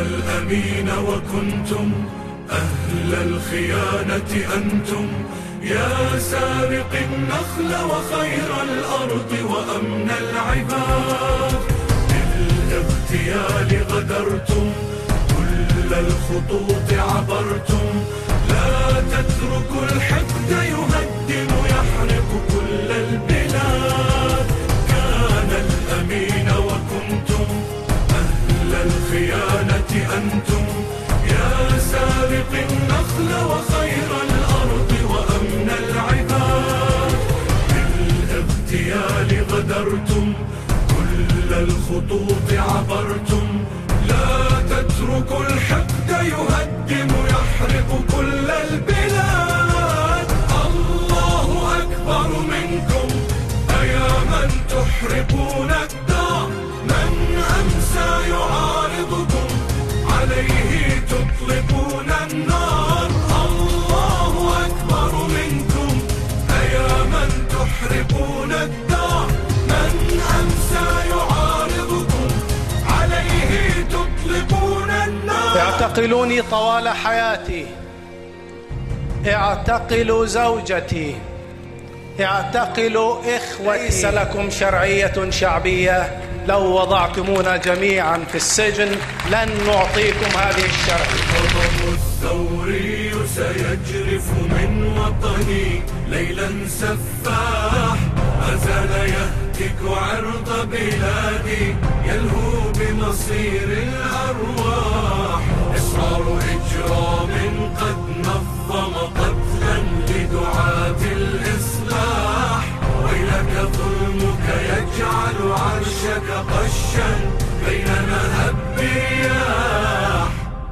الأمين وكنتم أهل الخيانة أنتم، يا سارق النخل وخير الأرض وأمن العباد. بالاغتيال غدرتم، كل الخطوط عبرتم، لا تتركوا الحقد يهدم يحرق كل البلاد. كان الأمين وكنتم أهل الخيانة أنتم، يا سارق النخل وخير الأرض وأمن العباد. بالاغتيال غدرتم، كل الخطوط عبرتم، لا تتركوا الحقد يهدم يحرق كل البلاد. الله أكبر منكم أيا من تحرقون الدار، من أمسى يعارضكم عليه تطلقون النار. الله أكبر منكم أيا من تحرقون الدار، من أمسى يعارضكم عليه تطلقون النار. اعتقلوني طوال حياتي، اعتقلوا زوجتي، اعتقلوا إخوتي. ليس لكم شرعية شعبية، لو وضعتمونا جميعا في السجن لن نعطيكم هذه الشرعية. الغضب الثوري سيجرف من وطني ليلا سفاح، ما زال يهتك عرض بلادي يلهو بمصير الأرواح. إصرار إجرام قد نظم قتلا لدعاة الإصلاح، ويلك ظلمك يجعل عرشك قشا بين مهب الرياح.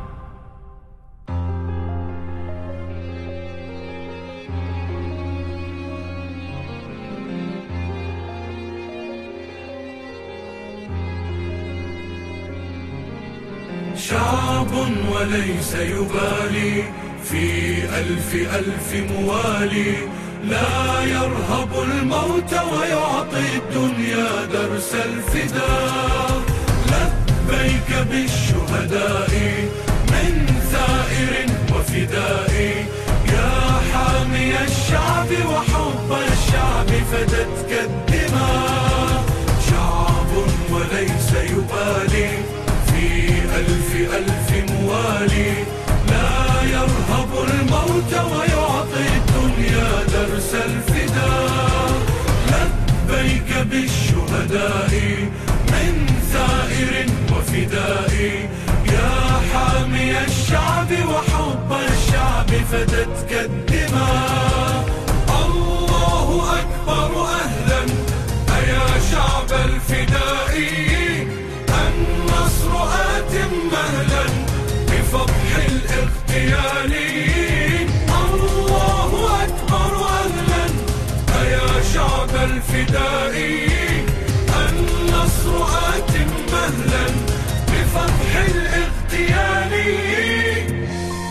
شعب وليس يبالي في ألف ألف موالي، لا يرهب الموت ويعطي الدنيا درس الفداء. لبيك بالشهداء من ثائر وفدائي، يا حامي الشعب وحب الشعب فدتك الدماء. شعب وليس يبالي في ألف ألف موالي، لا يرهب الموت ويعطي الدنيا درس الفداء. لبيك بالشهداء من ثائر وفدائي، يا حامي الشعب وحب الشعب فدتك الدماء. الله أكبر أهلا أيا شعب الفدائي، النصر آت مهلا بفضح الاغتيالين. الله أكبر أهلا أيا شعب الفدائي، النصر آت مهلا بفضح الاغتيالين.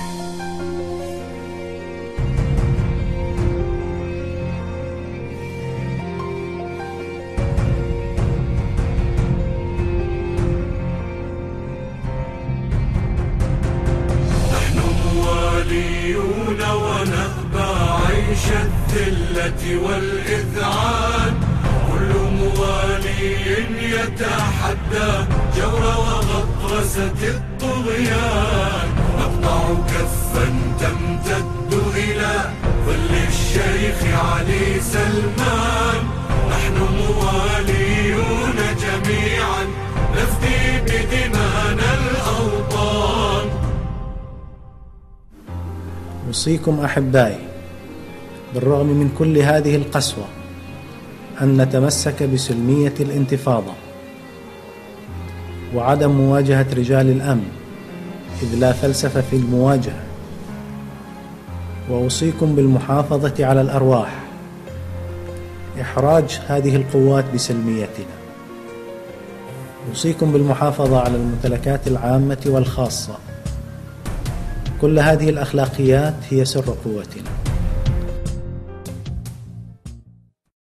ونأبى عيش الذلة والإذعان، كل موالي يتحدى جور وغطرسة الطغيان. نقطع كفا تمتد إلى ظل الشيخ علي سلمان، نحن مواليون جميعا نفدي بدمانا الأوطان. أوصيكم أحبائي بالرغم من كل هذه القسوة أن نتمسك بسلمية الانتفاضة وعدم مواجهة رجال الأمن، إذ لا فلسفة في المواجهة. وأوصيكم بالمحافظة على الأرواح، إحراج هذه القوات بسلميتنا. أوصيكم بالمحافظة على الممتلكات العامة والخاصة. كل هذه الأخلاقيات هي سر قوتنا.